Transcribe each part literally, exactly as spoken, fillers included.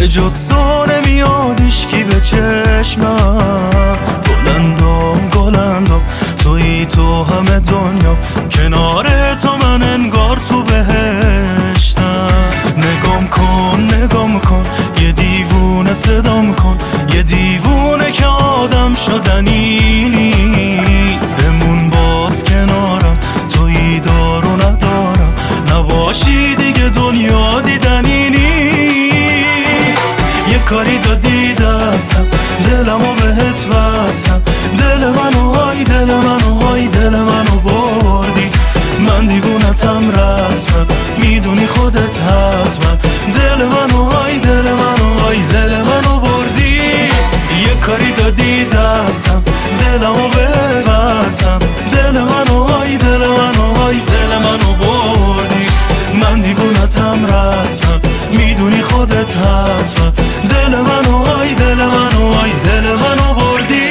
جز تو نمیاد هیچکی به چشمم. گلندم گلندم تویی تو همه دنیا، کنار تو من انگار تو بهشتم. نگام کن نگام کن یه دیوونه صدام کن، یه دیوونه که آدم شدنی نیست. بمون باز کنارم تویی دار و ندارم، نباشی دیگه دنیا دیدنی نیست. یه کاری دادی دستم دلمو بهت بستم، دل منو های دل منو های دل منو بردی. من دیوونتم رسمم میدونی خودت حتما، دل منو های دل منو های دل منو بردی. یه کاری دادی دستم دلمو ببستم، دل منو های دل منو های دل منو بردی. من دیوونتم رسمم میدونی خودت حتما، دل منو های دل منو های دل منو بردی.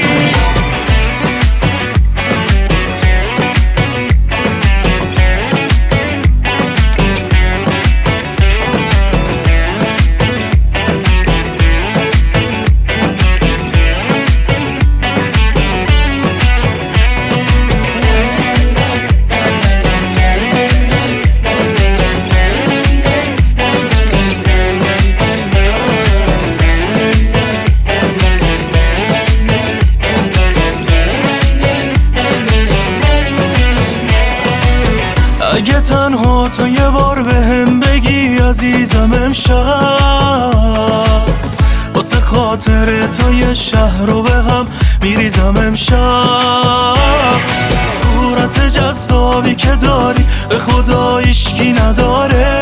اگه تنها تو یه بار به هم بگی عزیزم امشب، واسه خاطر تو یه شهر رو به هم میریزم امشب. صورت جذابی که داری به خدا هیچکی نداره،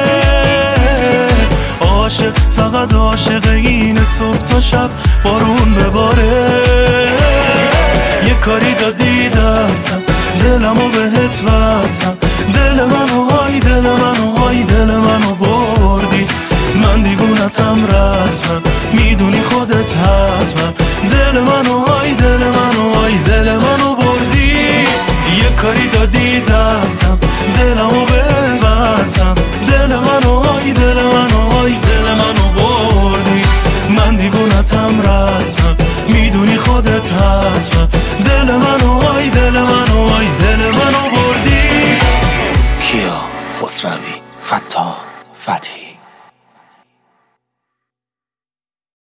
عاشق فقط عاشق اینه صبح تا شب بارون بباره. یه کاری دادی دستم دلمو بهت بستم، دل منو های دل منو های دل منو بردی. من دیوونتم رسمم میدونی خودت حتما، دل منو های دل منو های دل منو بردی. یه کاری دادی دستم دلمو ببستم، دل منو های دل منو های دل منو بردی. من دیوونتم رسمم میدونی خودت حتما، دل منو های دل منو های دل منو بردی. کیا خسروی، فتاح فتحی.